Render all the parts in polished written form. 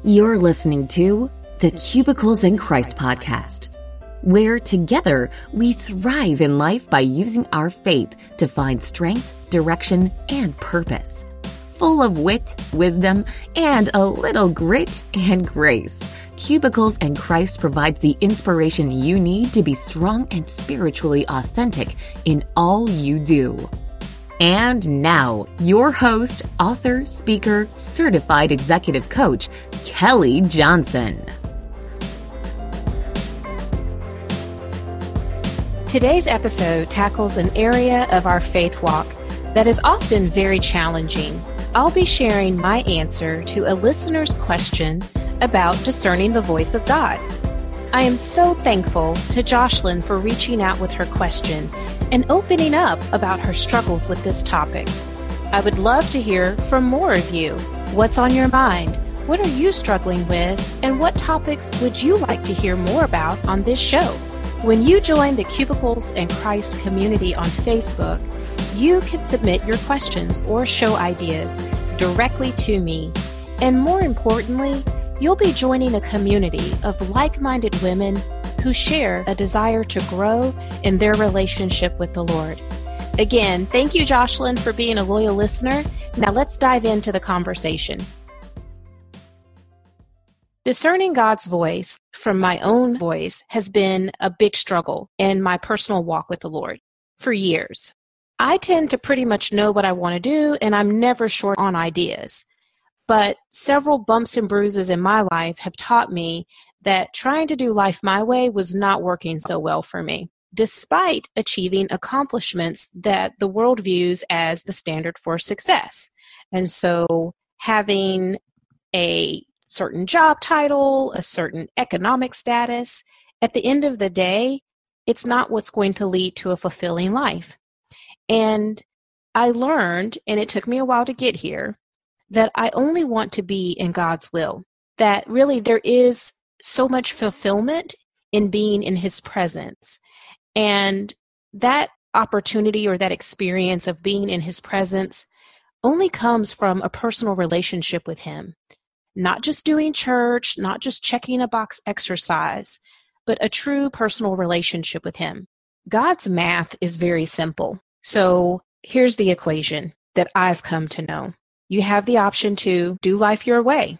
You're listening to the Cubicles in Christ podcast, where together we thrive in life by using our faith to find strength, direction, and purpose. Full of wit, wisdom, and a little grit and grace, Cubicles in Christ provides the inspiration you need to be strong and spiritually authentic in all you do. And now, your host, author, speaker, certified executive coach, Kelly Johnson. Today's episode tackles an area of our faith walk that is often very challenging. I'll be sharing my answer to a listener's question about discerning the voice of God. I am so thankful to Jocelyn for reaching out with her question and opening up about her struggles with this topic. I would love to hear from more of you. What's on your mind? What are you struggling with? And what topics would you like to hear more about on this show? When you join the Cubicles in Christ community on Facebook, you can submit your questions or show ideas directly to me. And more importantly, you'll be joining a community of like-minded women who share a desire to grow in their relationship with the Lord. Again, thank you, Jocelyn, for being a loyal listener. Now let's dive into the conversation. Discerning God's voice from my own voice has been a big struggle in my personal walk with the Lord for years. I tend to pretty much know what I want to do, and I'm never short on ideas. But several bumps and bruises in my life have taught me that trying to do life my way was not working so well for me, despite achieving accomplishments that the world views as the standard for success. And so having a certain job title, a certain economic status, at the end of the day, it's not what's going to lead to a fulfilling life. And I learned, and it took me a while to get here, that I only want to be in God's will, that really there is so much fulfillment in being in His presence. And that opportunity or that experience of being in His presence only comes from a personal relationship with Him. Not just doing church, not just checking a box exercise, but a true personal relationship with Him. God's math is very simple. So here's the equation that I've come to know. You have the option to do life your way,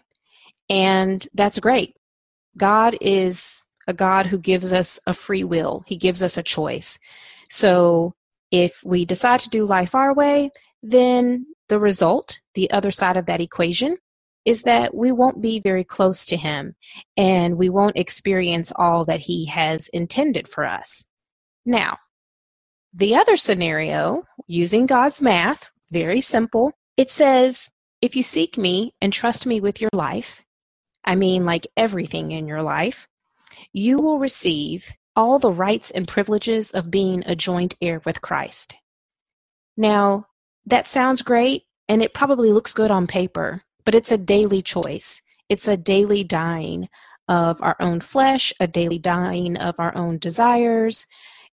and that's great. God is a God who gives us a free will. He gives us a choice. So if we decide to do life our way, then the result, the other side of that equation, is that we won't be very close to Him, and we won't experience all that He has intended for us. Now, the other scenario, using God's math, very simple, it says, if you seek me and trust me with your life, I mean like everything in your life, you will receive all the rights and privileges of being a joint heir with Christ. Now, that sounds great, and it probably looks good on paper, but it's a daily choice. It's a daily dying of our own flesh, a daily dying of our own desires,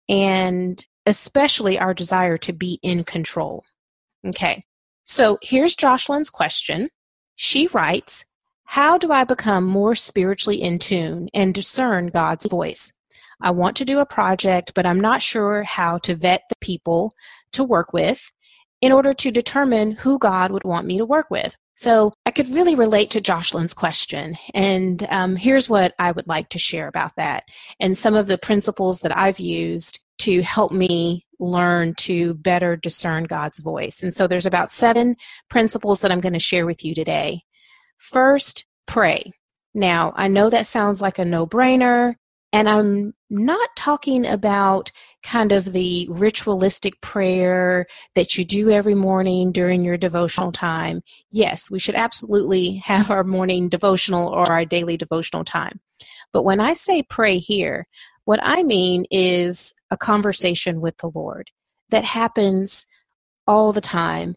and especially our desire to be in control. Okay, so here's Jocelyn's question. She writes, how do I become more spiritually in tune and discern God's voice? I want to do a project, but I'm not sure how to vet the people to work with in order to determine who God would want me to work with. So I could really relate to Jocelyn's question, and here's what I would like to share about that and some of the principles that I've used to help me learn to better discern God's voice. And so there's about 7 principles that I'm going to share with you today. First, pray. Now, I know that sounds like a no-brainer, and I'm not talking about kind of the ritualistic prayer that you do every morning during your devotional time. Yes, we should absolutely have our morning devotional or our daily devotional time. But when I say pray here, what I mean is a conversation with the Lord that happens all the time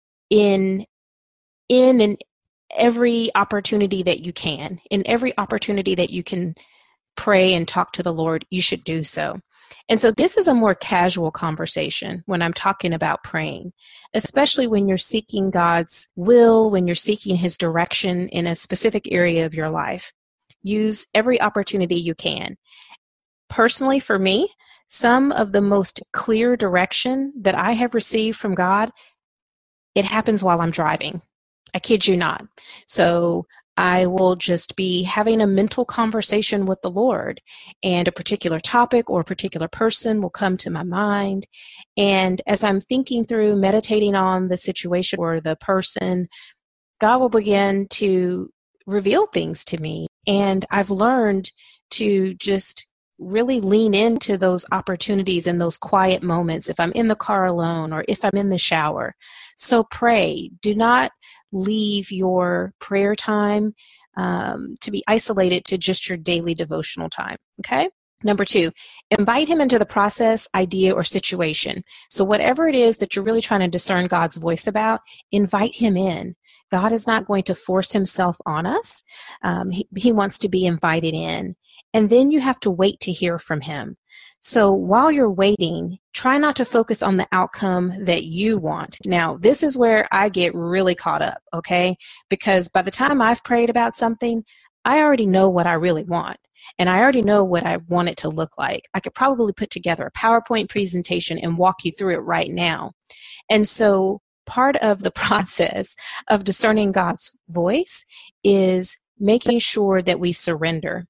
in every opportunity that you can. In every opportunity that you can pray and talk to the Lord, you should do so. And so this is a more casual conversation when I'm talking about praying, especially when you're seeking God's will, when you're seeking his direction in a specific area of your life. Use every opportunity you can. Personally, for me, some of the most clear direction that I have received from God, it happens while I'm driving. I kid you not. So I will just be having a mental conversation with the Lord, and a particular topic or a particular person will come to my mind. And as I'm thinking through, meditating on the situation or the person, God will begin to reveal things to me. And I've learned to just really lean into those opportunities and those quiet moments if I'm in the car alone or if I'm in the shower. So pray. Do not leave your prayer time to be isolated to just your daily devotional time, okay? Number 2, invite him into the process, idea, or situation. So whatever it is that you're really trying to discern God's voice about, invite him in. God is not going to force himself on us. He wants to be invited in. And then you have to wait to hear from him. So while you're waiting, try not to focus on the outcome that you want. Now, this is where I get really caught up, okay? Because by the time I've prayed about something, I already know what I really want. And I already know what I want it to look like. I could probably put together a PowerPoint presentation and walk you through it right now. And so part of the process of discerning God's voice is making sure that we surrender.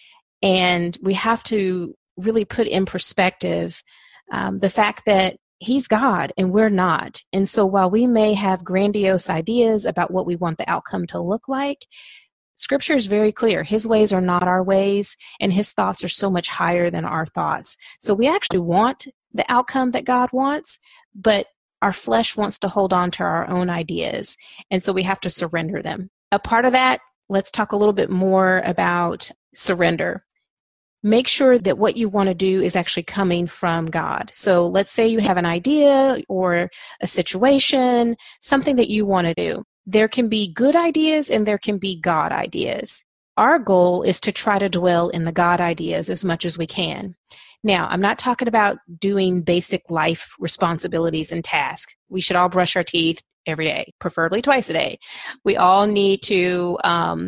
And we have to really put in perspective the fact that he's God and we're not. And so while we may have grandiose ideas about what we want the outcome to look like, Scripture is very clear. His ways are not our ways, and his thoughts are so much higher than our thoughts. So we actually want the outcome that God wants, but our flesh wants to hold on to our own ideas. And so we have to surrender them. A part of that, let's talk a little bit more about surrender. Make sure that what you want to do is actually coming from God. So let's say you have an idea or a situation, something that you want to do. There can be good ideas and there can be God ideas. Our goal is to try to dwell in the God ideas as much as we can. Now, I'm not talking about doing basic life responsibilities and tasks. We should all brush our teeth every day, preferably twice a day. We all need to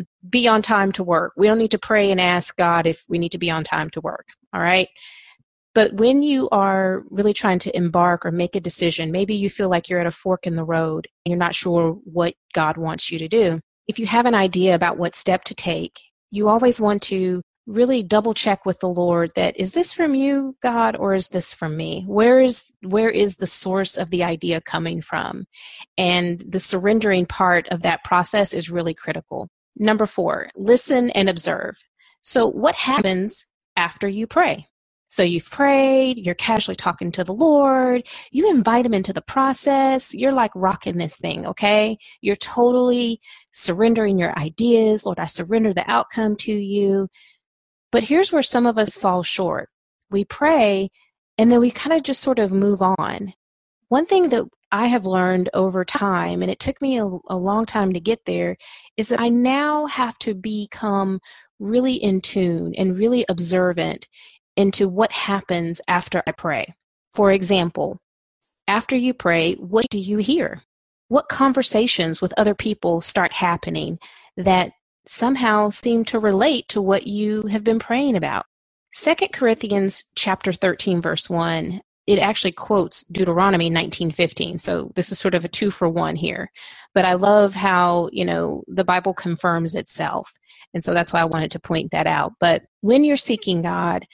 be on time to work. We don't need to pray and ask God if we need to be on time to work, all right? But when you are really trying to embark or make a decision, maybe you feel like you're at a fork in the road and you're not sure what God wants you to do. If you have an idea about what step to take, you always want to really double check with the Lord that, is this from you, God, or is this from me? Where is the source of the idea coming from? And the surrendering part of that process is really critical. Number 4, listen and observe. So what happens after you pray? So you've prayed, you're casually talking to the Lord, you invite him into the process, you're like rocking this thing, okay? You're totally surrendering your ideas. Lord, I surrender the outcome to you. But here's where some of us fall short. We pray, and then we kind of just sort of move on. One thing that I have learned over time, and it took me a long time to get there, is that I now have to become really in tune and really observant into what happens after I pray. For example, after you pray, what do you hear? What conversations with other people start happening that somehow seem to relate to what you have been praying about? 2 Corinthians chapter 13, verse 1, it actually quotes Deuteronomy 19:15. So this is sort of a 2-for-1 here. But I love how, the Bible confirms itself. And so that's why I wanted to point that out. But when you're seeking God,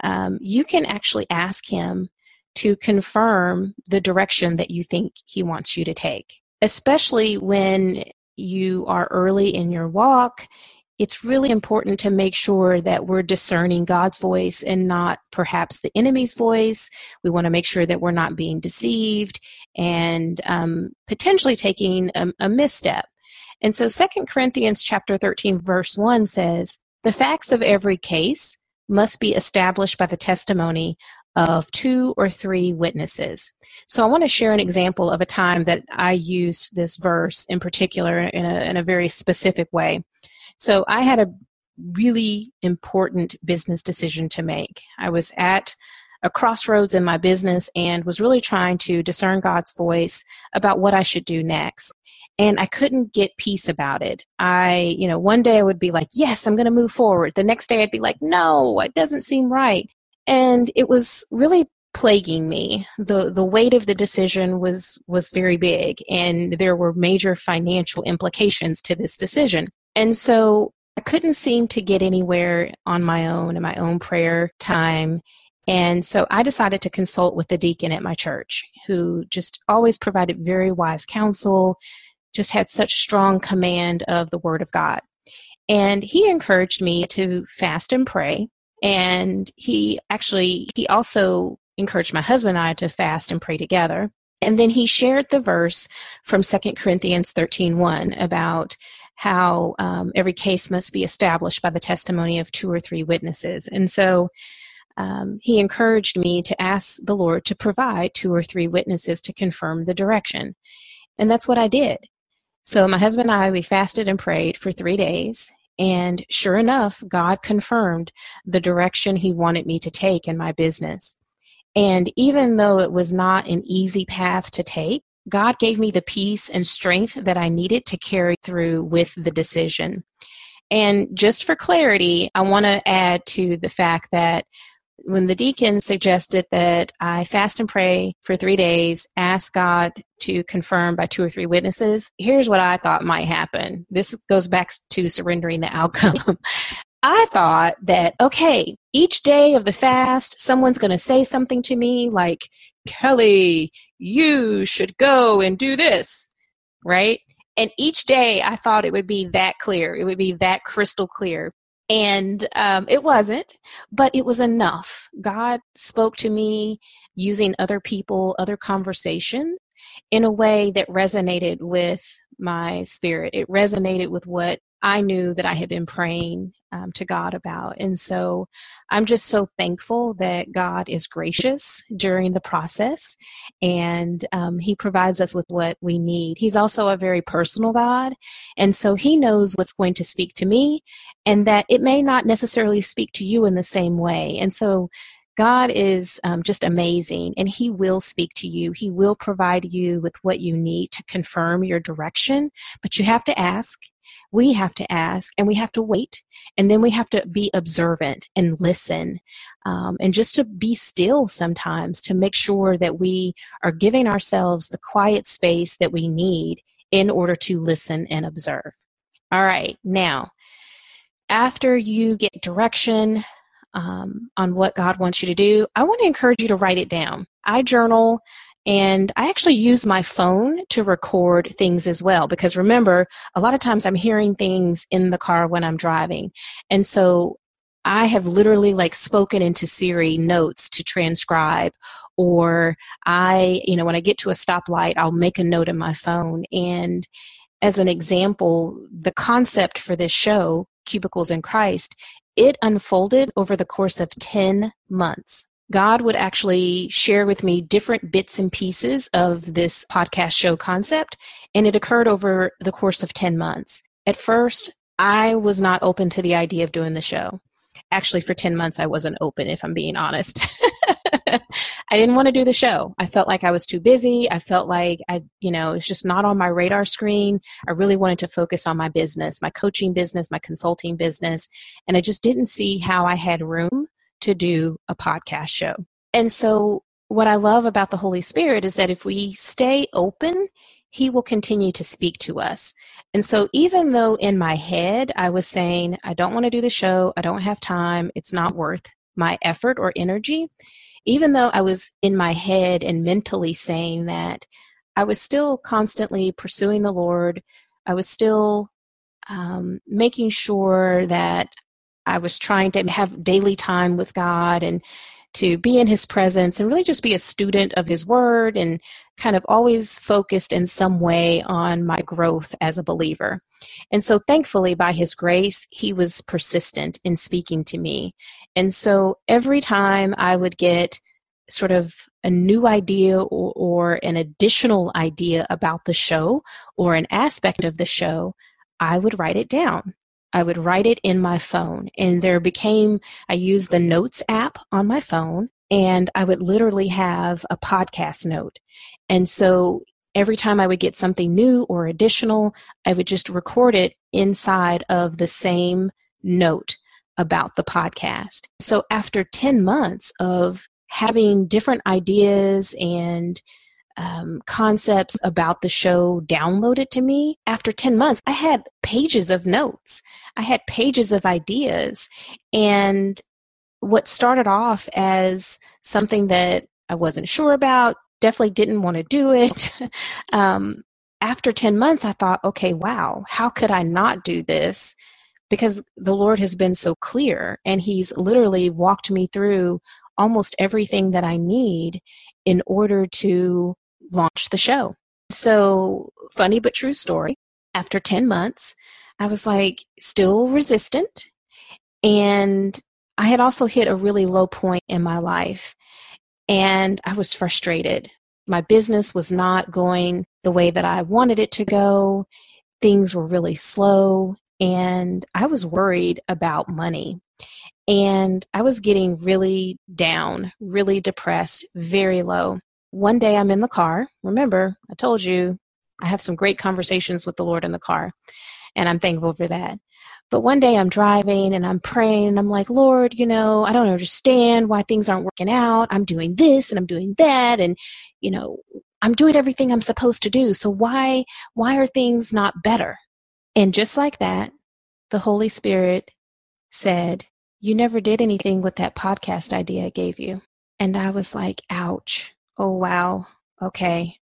you can actually ask him to confirm the direction that you think he wants you to take. Especially when you are early in your walk, it's really important to make sure that we're discerning God's voice and not perhaps the enemy's voice. We want to make sure that we're not being deceived and potentially taking a misstep. And so 2 Corinthians chapter 13, verse 1 says, "The facts of every case must be established by the testimony of 2 or 3 witnesses." So I want to share an example of a time that I used this verse in particular in a very specific way. So I had a really important business decision to make. I was at a crossroads in my business and was really trying to discern God's voice about what I should do next. And I couldn't get peace about it. One day I would be like, yes, I'm going to move forward. The next day I'd be like, no, it doesn't seem right. And it was really plaguing me. The weight of the decision was very big, and there were major financial implications to this decision. And so I couldn't seem to get anywhere on my own in my own prayer time. And so I decided to consult with the deacon at my church, who just always provided very wise counsel, just had such strong command of the Word of God. And he encouraged me to fast and pray. And he also encouraged my husband and I to fast and pray together. And then he shared the verse from 2 Corinthians 13:1 about how every case must be established by the testimony of 2 or 3 witnesses. And so he encouraged me to ask the Lord to provide 2 or 3 witnesses to confirm the direction. And that's what I did. So my husband and I, we fasted and prayed for 3 days. And sure enough, God confirmed the direction he wanted me to take in my business. And even though it was not an easy path to take, God gave me the peace and strength that I needed to carry through with the decision. And just for clarity, I want to add to the fact that when the deacon suggested that I fast and pray for 3 days, ask God to confirm by 2 or 3 witnesses, here's what I thought might happen. This goes back to surrendering the outcome. I thought that, okay, each day of the fast, someone's going to say something to me like, Kelly, you should go and do this, right? And each day I thought it would be that clear. It would be that crystal clear. And it wasn't, but it was enough. God spoke to me using other people, other conversations in a way that resonated with my spirit. It resonated with what I knew that I had been praying to God about. And so I'm just so thankful that God is gracious during the process, and he provides us with what we need. He's also a very personal God, and so he knows what's going to speak to me, and that it may not necessarily speak to you in the same way. And so God is just amazing, and he will speak to you. He will provide you with what you need to confirm your direction, but you have to ask. We have to ask, and we have to wait, and then we have to be observant and listen, and just to be still sometimes to make sure that we are giving ourselves the quiet space that we need in order to listen and observe. All right, now, after you get direction on what God wants you to do, I want to encourage you to write it down. I journal. And I actually use my phone to record things as well, because remember, a lot of times I'm hearing things in the car when I'm driving. And so I have literally spoken into Siri notes to transcribe, or when I get to a stoplight, I'll make a note in my phone. And as an example, the concept for this show, Cubicles in Christ, it unfolded over the course of 10 months. God would actually share with me different bits and pieces of this podcast show concept, and it occurred over the course of 10 months. At first, I was not open to the idea of doing the show. Actually, for 10 months, I wasn't open, if I'm being honest. I didn't want to do the show. I felt like I was too busy. I felt like it was just not on my radar screen. I really wanted to focus on my business, my coaching business, my consulting business, and I just didn't see how I had room to do a podcast show. And so what I love about the Holy Spirit is that if we stay open, he will continue to speak to us. And so even though in my head I was saying, I don't want to do the show, I don't have time, it's not worth my effort or energy, even though I was in my head and mentally saying that, I was still constantly pursuing the Lord. I was still making sure that I was trying to have daily time with God and to be in his presence and really just be a student of his word, and kind of always focused in some way on my growth as a believer. And so thankfully, by his grace, he was persistent in speaking to me. And so every time I would get sort of a new idea or an additional idea about the show or an aspect of the show, I would write it down. I would write it in my phone, and I used the Notes app on my phone, and I would literally have a podcast note. And so every time I would get something new or additional, I would just record it inside of the same note about the podcast. So after 10 months of having different ideas and concepts about the show downloaded to me, after 10 months, I had pages of notes. I had pages of ideas. And what started off as something that I wasn't sure about, definitely didn't want to do it. After 10 months, I thought, okay, wow, how could I not do this? Because the Lord has been so clear, and He's literally walked me through almost everything that I need in order to launch the show. So, funny but true story. After 10 months, I was like still resistant. And I had also hit a really low point in my life. And I was frustrated. My business was not going the way that I wanted it to go. Things were really slow. And I was worried about money. And I was getting really down, really depressed, very low. One day I'm in the car. Remember, I told you I have some great conversations with the Lord in the car, and I'm thankful for that. But one day I'm driving and I'm praying and I'm like, Lord, I don't understand why things aren't working out. I'm doing this and I'm doing that. And, I'm doing everything I'm supposed to do. So why are things not better? And just like that, the Holy Spirit said, you never did anything with that podcast idea I gave you. And I was like, ouch. Oh, wow. Okay.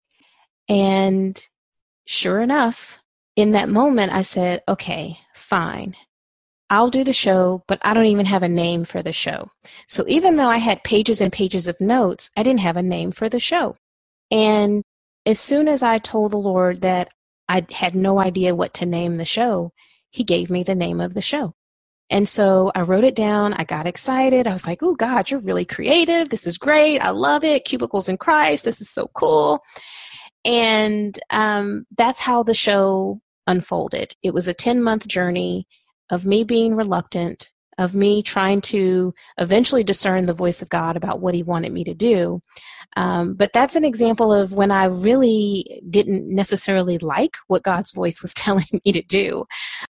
And sure enough, in that moment, I said, okay, fine. I'll do the show, but I don't even have a name for the show. So even though I had pages and pages of notes, I didn't have a name for the show. And as soon as I told the Lord that I had no idea what to name the show, He gave me the name of the show. And so I wrote it down. I got excited. I was like, oh, God, you're really creative. This is great. I love it. Cubicles in Christ. This is so cool. And that's how the show unfolded. It was a 10-month journey of me being reluctant, of me trying to eventually discern the voice of God about what He wanted me to do. But that's an example of when I really didn't necessarily like what God's voice was telling me to do.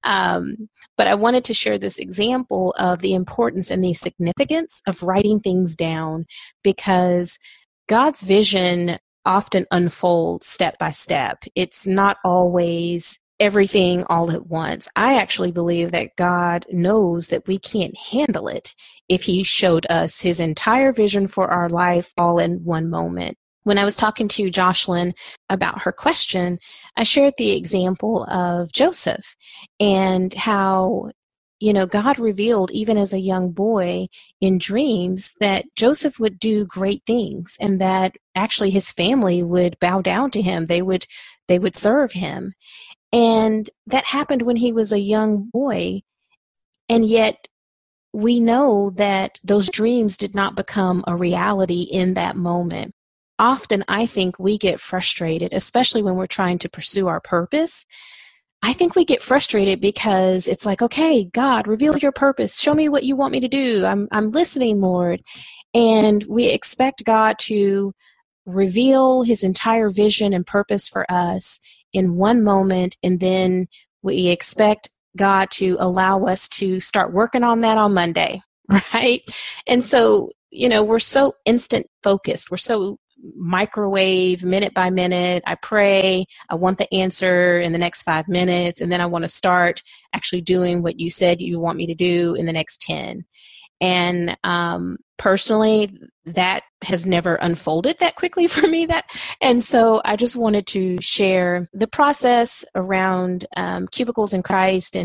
But I wanted to share this example of the importance and the significance of writing things down, because God's vision often unfolds step by step. It's not always everything all at once. I actually believe that God knows that we can't handle it if He showed us His entire vision for our life all in one moment. When I was talking to Jocelyn about her question, I shared the example of Joseph and how, God revealed even as a young boy in dreams that Joseph would do great things and that actually his family would bow down to him. They would serve him. And that happened when he was a young boy. And yet we know that those dreams did not become a reality in that moment. Often I think we get frustrated, especially when we're trying to pursue our purpose. I think we get frustrated because it's like, okay, God, reveal your purpose. Show me what you want me to do. I'm listening, Lord. And we expect God to reveal His entire vision and purpose for us in one moment, and then we expect God to allow us to start working on that on Monday, right? And so, we're so instant focused. We're so microwave, minute by minute. I pray, I want the answer in the next 5 minutes, and then I want to start actually doing what you said you want me to do in the next 10. And personally, that has never unfolded that quickly for me. And so I just wanted to share the process around Cubicles in Christ,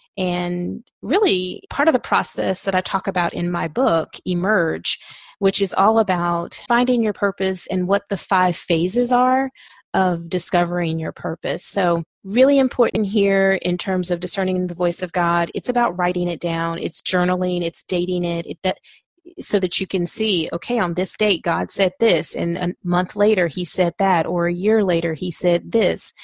and really part of the process that I talk about in my book, Emerge, which is all about finding your purpose and what the 5 phases are of discovering your purpose. So really important here in terms of discerning the voice of God. It's about writing it down. It's journaling. It's dating it. So that you can see, okay, on this date, God said this, and a month later, He said that, or a year later, He said this.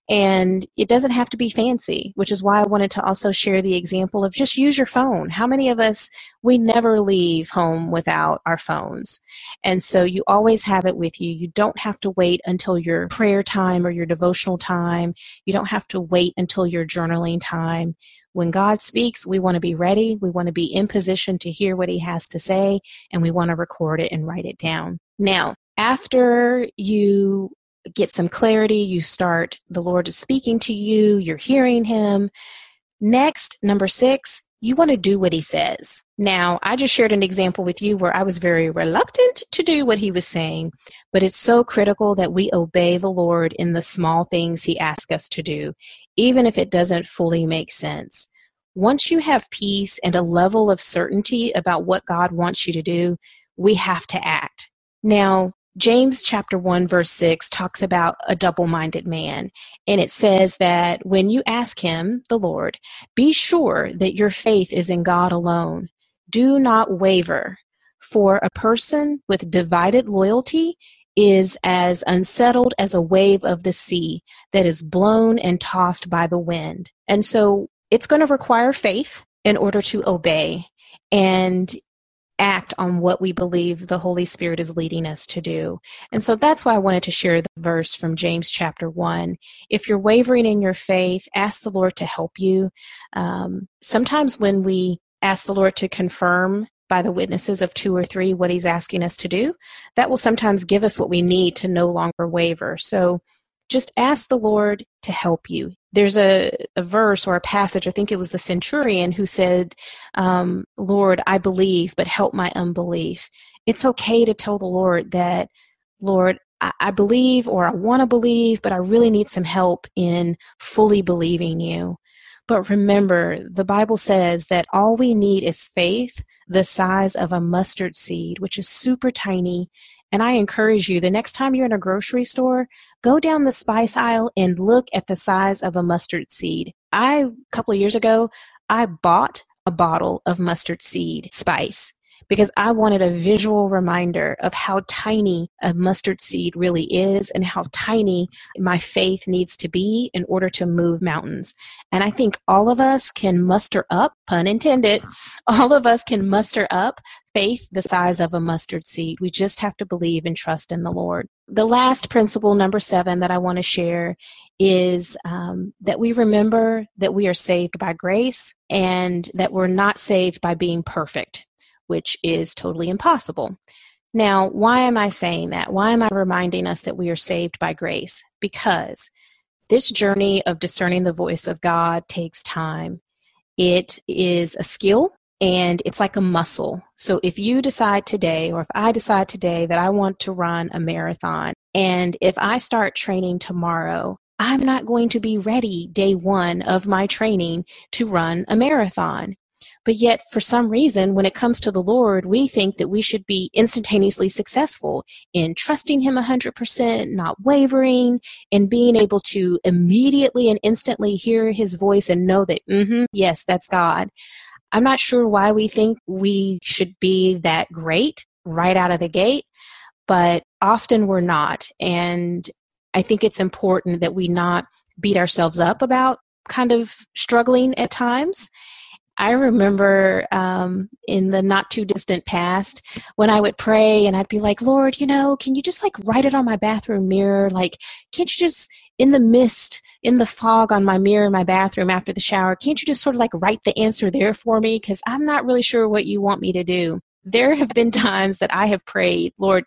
And it doesn't have to be fancy, which is why I wanted to also share the example of just use your phone. How many of us, we never leave home without our phones? And so you always have it with you. You don't have to wait until your prayer time or your devotional time. You don't have to wait until your journaling time. When God speaks, we want to be ready. We want to be in position to hear what he has to say, and we want to record it and write it down. Now, after you get some clarity, the Lord is speaking to you, you're hearing him. Next, number 6, you want to do what he says. Now, I just shared an example with you where I was very reluctant to do what he was saying, but it's so critical that we obey the Lord in the small things he asks us to do, even if it doesn't fully make sense. Once you have peace and a level of certainty about what God wants you to do, we have to act. Now, James chapter 1 verse 6 talks about a double-minded man, and it says that when you ask him, the Lord, be sure that your faith is in God alone. Do not waver, for a person with divided loyalty is as unsettled as a wave of the sea that is blown and tossed by the wind. And so it's going to require faith in order to obey and act on what we believe the Holy Spirit is leading us to do. And so that's why I wanted to share the verse from James chapter 1. If you're wavering in your faith, ask the Lord to help you. Sometimes when we ask the Lord to confirm by the witnesses of 2 or 3 what he's asking us to do, that will sometimes give us what we need to no longer waver. So just ask the Lord to help you. There's a verse or a passage, I think it was the centurion who said, Lord, I believe, but help my unbelief. It's okay to tell the Lord that, Lord, I believe or I want to believe, but I really need some help in fully believing you. But remember, the Bible says that all we need is faith the size of a mustard seed, which is super tiny. And I encourage you, the next time you're in a grocery store, go down the spice aisle and look at the size of a mustard seed. A couple of years ago, I bought a bottle of mustard seed spice because I wanted a visual reminder of how tiny a mustard seed really is and how tiny my faith needs to be in order to move mountains. And I think all of us can muster up, pun intended, all of us can muster up faith the size of a mustard seed. We just have to believe and trust in the Lord. The last principle, number 7, that I want to share is that we remember that we are saved by grace and that we're not saved by being perfect, which is totally impossible. Now, why am I saying that? Why am I reminding us that we are saved by grace? Because this journey of discerning the voice of God takes time. It is a skill. And it's like a muscle. So if you decide today, or if I decide today that I want to run a marathon, and if I start training tomorrow, I'm not going to be ready day 1 of my training to run a marathon. But yet, for some reason, when it comes to the Lord, we think that we should be instantaneously successful in trusting him 100%, not wavering, and being able to immediately and instantly hear his voice and know that, yes, that's God. I'm not sure why we think we should be that great right out of the gate, but often we're not. And I think it's important that we not beat ourselves up about kind of struggling at times. I remember in the not too distant past when I would pray and I'd be like, Lord, can you just write it on my bathroom mirror? Can't you just, in the mist, in the fog on my mirror in my bathroom after the shower, can't you just sort of write the answer there for me? Because I'm not really sure what you want me to do. There have been times that I have prayed, Lord,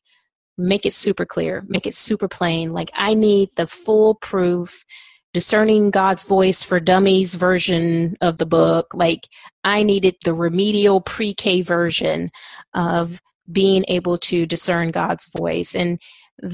make it super clear, make it super plain. I need the foolproof Discerning God's Voice for Dummies version of the book. I needed the remedial pre-K version of being able to discern God's voice. And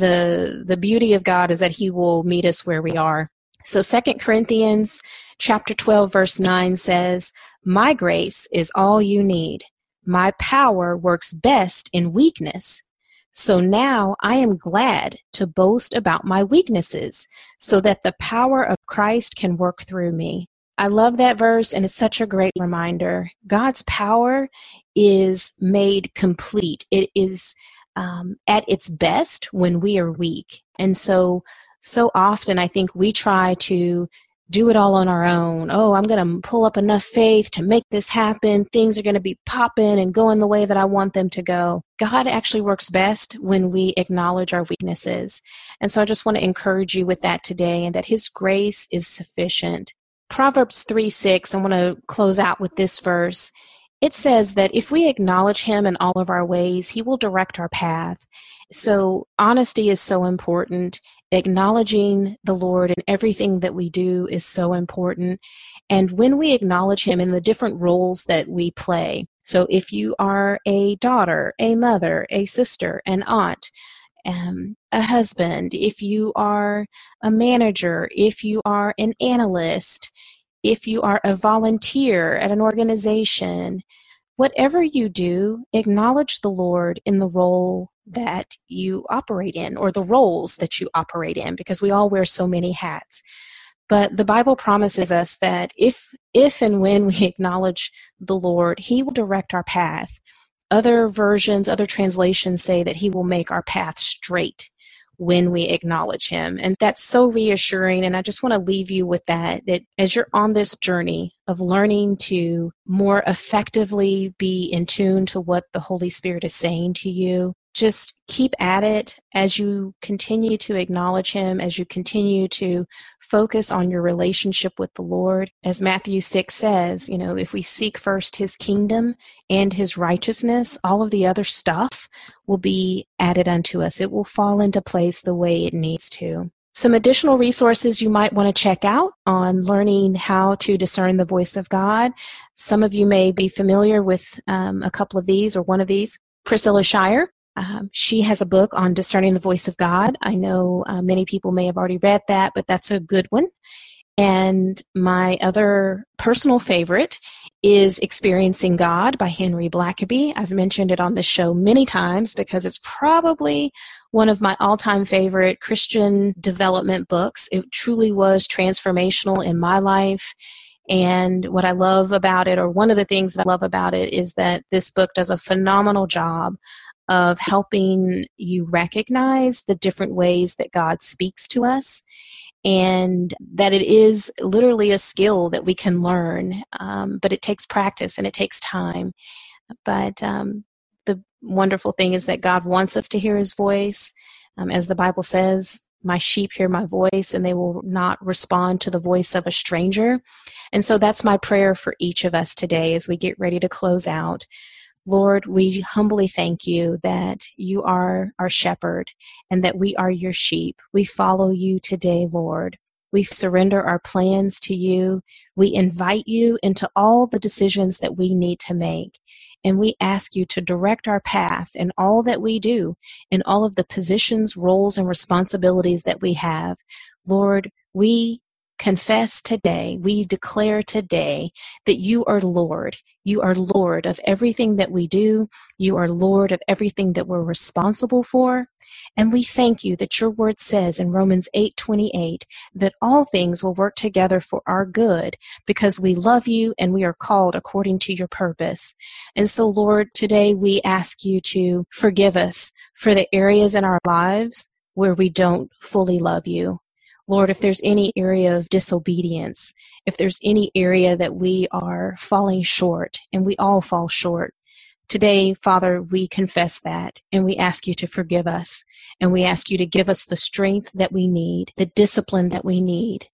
the beauty of God is that he will meet us where we are. So 2 Corinthians chapter 12, verse 9 says, "My grace is all you need. My power works best in weakness. So now I am glad to boast about my weaknesses so that the power of Christ can work through me." I love that verse, and it's such a great reminder. God's power is made complete. It is at its best when we are weak. And so So often I think we try to do it all on our own. Oh, I'm going to pull up enough faith to make this happen. Things are going to be popping and going the way that I want them to go. God actually works best when we acknowledge our weaknesses. And so I just want to encourage you with that today, and that His grace is sufficient. Proverbs 3:6, I want to close out with this verse. It says that if we acknowledge Him in all of our ways, He will direct our path. So honesty is so important. Acknowledging the Lord in everything that we do is so important. And when we acknowledge Him in the different roles that we play, so if you are a daughter, a mother, a sister, an aunt, a husband, if you are a manager, if you are an analyst, if you are a volunteer at an organization, whatever you do, acknowledge the Lord in the role that you operate in, or the roles that you operate in, because we all wear so many hats. But the Bible promises us that if and when we acknowledge the Lord, He will direct our path. Other versions, other translations say that He will make our path straight when we acknowledge Him. And that's so reassuring. And I just want to leave you with that as you're on this journey of learning to more effectively be in tune to what the Holy Spirit is saying to you, just keep at it as you continue to acknowledge Him, as you continue to focus on your relationship with the Lord. As Matthew 6 says, if we seek first His kingdom and His righteousness, all of the other stuff will be added unto us. It will fall into place the way it needs to. Some additional resources you might want to check out on learning how to discern the voice of God. Some of you may be familiar with a couple of these or one of these. Priscilla Shirer. She has a book on discerning the voice of God. I know many people may have already read that, but that's a good one. And my other personal favorite is Experiencing God by Henry Blackaby. I've mentioned it on this show many times because it's probably one of my all-time favorite Christian development books. It truly was transformational in my life. And what I love about it, or one of the things that I love about it, is that this book does a phenomenal job of helping you recognize the different ways that God speaks to us, and that it is literally a skill that we can learn, but it takes practice and it takes time. But the wonderful thing is that God wants us to hear His voice. As the Bible says, my sheep hear my voice and they will not respond to the voice of a stranger. And so that's my prayer for each of us today as we get ready to close out. Lord, we humbly thank You that You are our shepherd and that we are Your sheep. We follow You today, Lord. We surrender our plans to You. We invite You into all the decisions that we need to make. And we ask You to direct our path in all that we do, in all of the positions, roles, and responsibilities that we have. Lord, we confess today, we declare today that You are Lord. You are Lord of everything that we do. You are Lord of everything that we're responsible for. And we thank You that Your word says in Romans 8:28 that all things will work together for our good because we love You and we are called according to Your purpose. And so, Lord, today we ask You to forgive us for the areas in our lives where we don't fully love You. Lord, if there's any area of disobedience, if there's any area that we are falling short, and we all fall short, today, Father, we confess that, and we ask You to forgive us, and we ask You to give us the strength that we need, the discipline that we need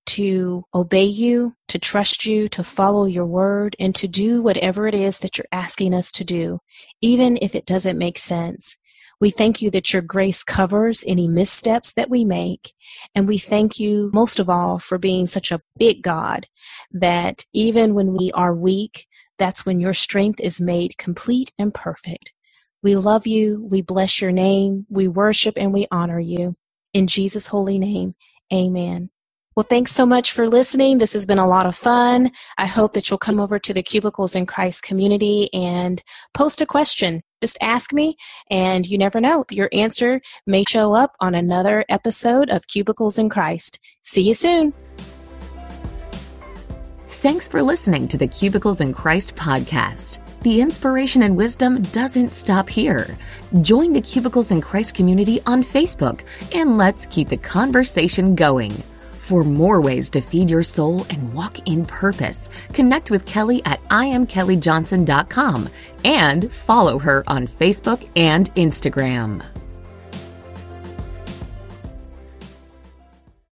to obey You, to trust You, to follow Your word, and to do whatever it is that You're asking us to do, even if it doesn't make sense. We thank You that Your grace covers any missteps that we make. And we thank You most of all for being such a big God that even when we are weak, that's when Your strength is made complete and perfect. We love You. We bless Your name. We worship and we honor You. In Jesus' holy name, amen. Well, thanks so much for listening. This has been a lot of fun. I hope that you'll come over to the Cubicles in Christ community and post a question. Just ask me, and you never know. Your answer may show up on another episode of Cubicles in Christ. See you soon. Thanks for listening to the Cubicles in Christ podcast. the inspiration and wisdom doesn't stop here. Join the Cubicles in Christ community on Facebook, and let's keep the conversation going. For more ways to feed your soul and walk in purpose, connect with Kelly at IamKellyJohnson.com and follow her on Facebook and Instagram.